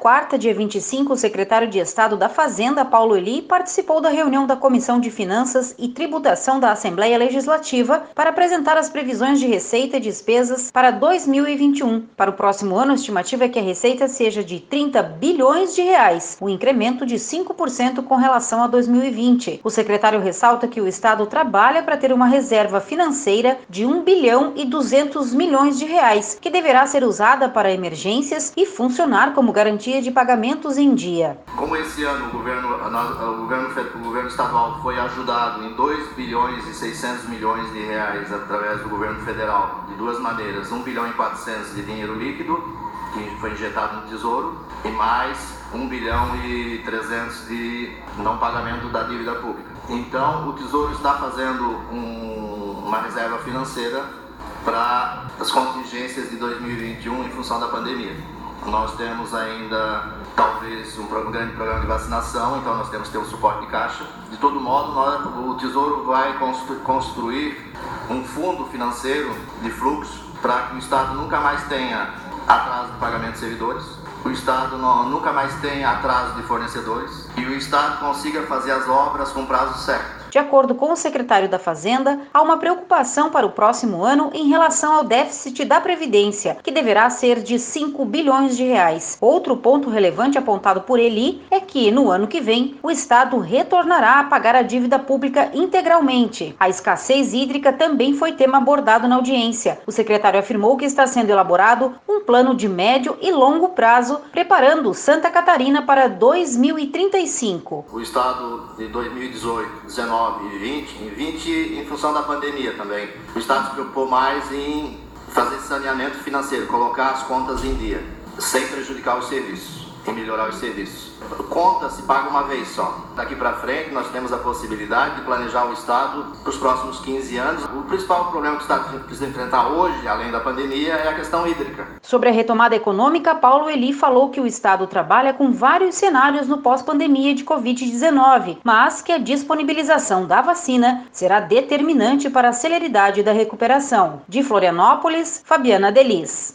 quarta, dia 25, o secretário de Estado da Fazenda, Paulo Eli, participou da reunião da Comissão de Finanças e Tributação da Assembleia Legislativa para apresentar as previsões de receita e despesas para 2021. Para o próximo ano, a estimativa é que a receita seja de 30 bilhões de reais, um incremento de 5% com relação a 2020. O secretário ressalta que o Estado trabalha para ter uma reserva financeira de 1 bilhão e 200 milhões de reais, que deverá ser usada para emergências e funcionar como garantia de pagamentos em dia. Como esse ano o governo estadual foi ajudado em 2 bilhões e 600 milhões de reais através do governo federal, de duas maneiras, 1 bilhão e 400 de dinheiro líquido, que foi injetado no Tesouro, e mais 1 bilhão e 300 de não pagamento da dívida pública. Então, o Tesouro está fazendo uma reserva financeira para as contingências de 2021 em função da pandemia. Nós temos ainda, talvez, um grande programa de vacinação, então nós temos que ter um suporte de caixa. De todo modo, o Tesouro vai construir um fundo financeiro de fluxo para que o Estado nunca mais tenha atraso de pagamento de servidores, o Estado nunca mais tenha atraso de fornecedores e o Estado consiga fazer as obras com prazo certo. De acordo com o secretário da Fazenda, há uma preocupação para o próximo ano em relação ao déficit da Previdência, que deverá ser de 5 bilhões de reais. Outro ponto relevante apontado por Eli é que, no ano que vem, o Estado retornará a pagar a dívida pública integralmente. A escassez hídrica também foi tema abordado na audiência. O secretário afirmou que está sendo elaborado um plano de médio e longo prazo, preparando Santa Catarina para 2035. O Estado de 2018, 19 e 20 em função da pandemia também. O Estado se preocupou mais em fazer saneamento financeiro, colocar as contas em dia, sem prejudicar os serviços, e melhorar os serviços. Conta se paga uma vez só. Daqui para frente nós temos a possibilidade de planejar o Estado para os próximos 15 anos. O principal problema que o Estado precisa enfrentar hoje, além da pandemia, é a questão hídrica. Sobre a retomada econômica, Paulo Eli falou que o Estado trabalha com vários cenários no pós-pandemia de Covid-19, mas que a disponibilização da vacina será determinante para a celeridade da recuperação. De Florianópolis, Fabiana Delis.